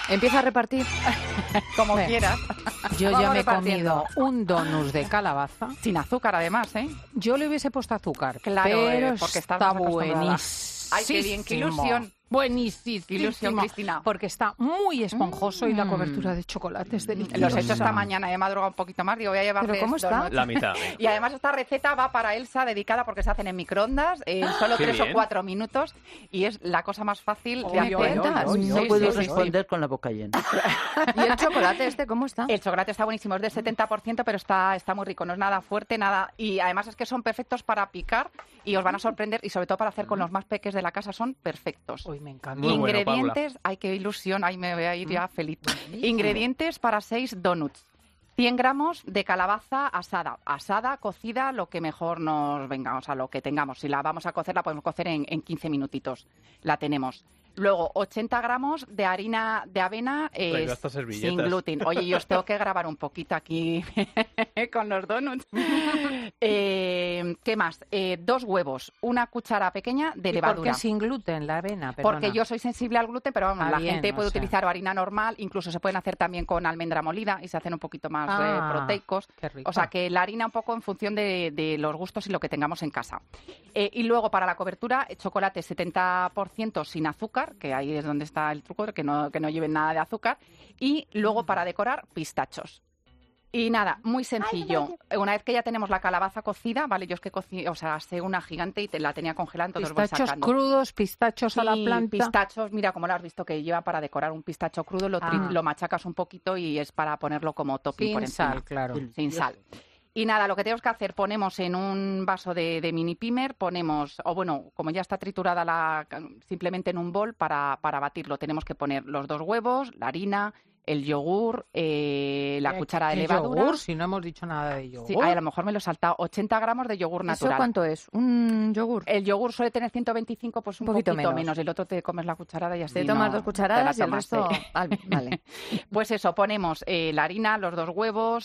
Empieza a repartir. Como quieras. Yo Vamos ya me he repartiendo. comido un donus de calabaza. Sin azúcar, además, ¿eh? Yo le hubiese puesto azúcar, Claro, pero porque estás está más acostumbrada. buenísimo. Ay, qué bien, qué ilusión. Buenísimo. Qué ilusión, Cristina. Porque está muy esponjoso y la cobertura de chocolate es deliciosa. Los he hecho esta mañana, he madrugado un poquito más, digo, voy a llevarles ¿Pero cómo está? donuts. La mitad. Y además esta receta va para Elsa, dedicada porque se hacen en microondas, en solo Qué 3 o bien. 4 minutos, y es la cosa más fácil de Oy, oy, hacer. oy, oy, No Sí, puedo sí, sí, sí. responder con la boca llena. ¿Y el chocolate cómo está? El chocolate está buenísimo, es del 70%, pero está muy rico, no es nada fuerte, nada. Y además es que son perfectos para picar y os van a sorprender, y sobre todo para hacer con los más peques de la casa, son perfectos. Uy, me encanta. Muy bueno, Ingredientes, ay, qué ilusión, ahí me voy a ir ya feliz. Ingredientes para 6 donuts. 100 gramos de calabaza asada, cocida, lo que mejor nos venga, o sea, lo que tengamos. Si la vamos a cocer, la podemos cocer en 15 minutitos. La tenemos. Luego, 80 gramos de harina de avena Traigo estas servilletas. sin gluten. Oye, yo os tengo que grabar un poquito aquí con los donuts. ¿Qué más? 2 huevos, una cuchara pequeña de ¿Y levadura. por qué sin gluten la avena? Perdona. Porque yo soy sensible al gluten, pero vamos, Ah, la bien, gente puede o sea. utilizar harina normal, incluso se pueden hacer también con almendra molida y se hacen un poquito más proteicos. Qué rico. O sea, que la harina un poco en función de los gustos y lo que tengamos en casa. Y luego para la cobertura, chocolate 70% sin azúcar, que ahí es donde está el truco, que no lleven nada de azúcar. Y luego para decorar, pistachos. Y nada, muy sencillo. Una vez que ya tenemos la calabaza cocida, ¿vale? Yo es que asé una gigante y la tenía congelada, entonces voy Pistachos sacando. crudos, pistachos a la Sí, planta. pistachos, mira como lo has visto que lleva para decorar un pistacho crudo, lo machacas un poquito y es para ponerlo como topping por Sin encima. sal, claro. Sin sal. Y nada, lo que tenemos que hacer, ponemos en un vaso de mini pimer, como ya está triturada simplemente en un bol para batirlo, tenemos que poner los 2 huevos, la harina, el yogur, la cuchara de ¿El levadura. yogur? Si no hemos dicho nada de yogur. Sí, ay, a lo mejor me lo he saltado. 80 gramos de yogur ¿Eso natural. cuánto es? ¿Un yogur? El yogur suele tener 125, pues un poquito menos. El otro te comes la cucharada y así Te tomas no 2 cucharadas te y la el tomas, resto... Vale. Pues eso, ponemos la harina, los 2 huevos,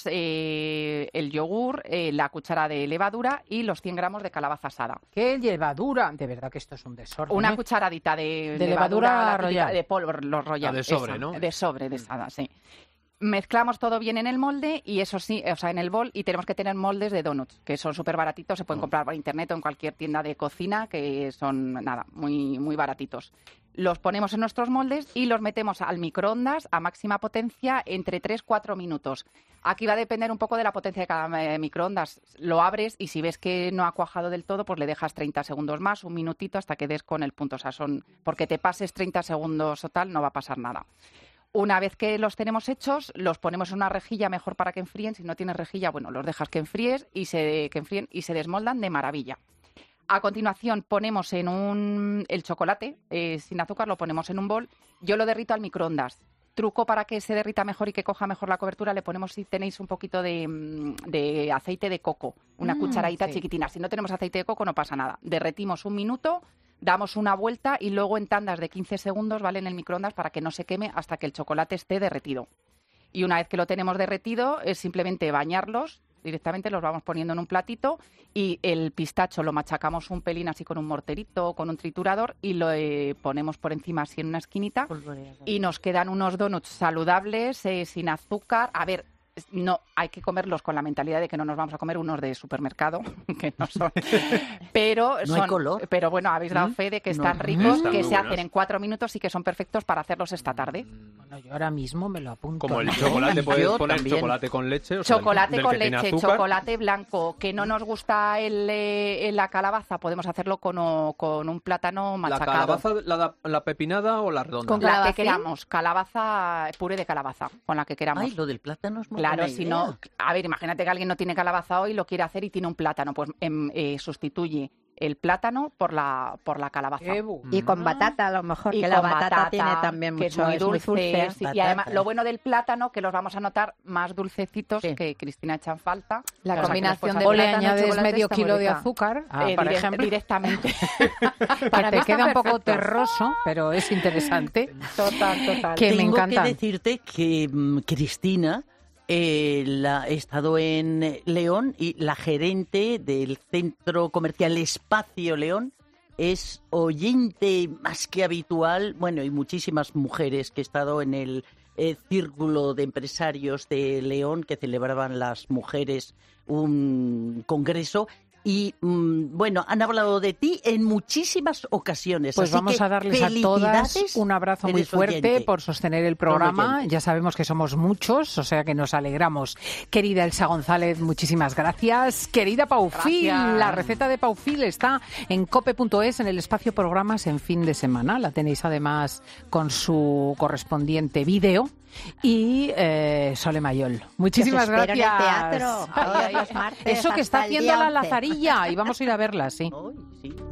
el yogur, la cuchara de levadura y los 100 gramos de calabaza asada. ¿Qué levadura? De verdad que esto es un desorden. Una ¿eh? cucharadita de levadura la típica royal. de polvo, los royal. de sobre, esa, ¿no? De sobre, de asada, sí. Mezclamos todo bien en el molde y eso sí, o sea, en el bol, y tenemos que tener moldes de donuts, que son súper baratitos, se pueden comprar por internet o en cualquier tienda de cocina, que son, nada, muy, muy baratitos. Los ponemos en nuestros moldes y los metemos al microondas a máxima potencia entre 3-4 minutos. Aquí va a depender un poco de la potencia de cada microondas. Lo abres y si ves que no ha cuajado del todo, pues le dejas 30 segundos más, un minutito, hasta que des con el punto. O sea, porque te pases 30 segundos o tal, no va a pasar nada. Una vez que los tenemos hechos, los ponemos en una rejilla mejor para que enfríen. Si no tienes rejilla, bueno, los dejas que enfríen y se desmoldan de maravilla. A continuación ponemos el chocolate sin azúcar, lo ponemos en un bol. Yo lo derrito al microondas. Truco para que se derrita mejor y que coja mejor la cobertura, le ponemos, si tenéis un poquito de aceite de coco, una cucharadita chiquitina. Si no tenemos aceite de coco no pasa nada. Derretimos un minuto, damos una vuelta y luego en tandas de 15 segundos, ¿vale? En el microondas para que no se queme hasta que el chocolate esté derretido. Y una vez que lo tenemos derretido, es simplemente bañarlos. Directamente los vamos poniendo en un platito y el pistacho lo machacamos un pelín así con un morterito o con un triturador y lo ponemos por encima así en una esquinita y nos quedan unos donuts saludables, sin azúcar. A ver, no hay que comerlos con la mentalidad de que no nos vamos a comer unos de supermercado, que no son. Pero No hay color. Pero bueno, habéis dado fe de que están No. ricos, Están que muy se buenos. hacen en 4 minutos y que son perfectos para hacerlos esta tarde. Bueno, yo ahora mismo me lo apunto. Como el ¿no? chocolate, puedes Yo poner también. chocolate con leche. O sea, Chocolate del con que tiene leche, azúcar. chocolate blanco. Que no nos gusta la calabaza, podemos hacerlo con un plátano ¿La machacado. calabaza, la pepinada o la redonda? Con La que calabacín. queramos, calabaza, puré de calabaza, con la que queramos. Ay, lo del plátano es muy Claro, buena si idea. no, a ver, imagínate que alguien no tiene calabaza hoy, lo quiere hacer y tiene un plátano, pues sustituye el plátano por la calabaza. Qué bu- Y con batata, a lo mejor, Y que la con batata tiene también que mucho, es muy es muy dulce. dulce. Y además, Batata. lo bueno del plátano, que los vamos a notar más dulcecitos, Sí. que Cristina echa en falta. La O sea, que combinación los de O puedes le plátano, añades chocolate medio está muy kilo de rica. azúcar, hacer, por ejemplo, directamente. que Para te mí queda están un poco perfectos. terroso, pero es interesante. Total. Que me Tengo encantan. que decirte que Cristina he estado en León y la gerente del centro comercial Espacio León es oyente más que habitual, bueno, y muchísimas mujeres que he estado en el Círculo de Empresarios de León, que celebraban las mujeres un congreso. Y bueno, han hablado de ti en muchísimas ocasiones. Pues así vamos que a darles a todas felicidades, un abrazo muy eres fuerte oyente. por sostener el programa. oyente. Ya sabemos que somos muchos, o sea que nos alegramos. Querida Elsa González, muchísimas gracias. Querida Paufil, Gracias. la receta de Paufil está en cope.es, en el espacio programas en fin de semana. La tenéis además con su correspondiente vídeo. Y Sole Mayol. Muchísimas Que os espero gracias. en el teatro todos los martes Eso que está hasta el haciendo día la 11. Lazarilla. Y vamos a ir a verla, sí. Ay, sí.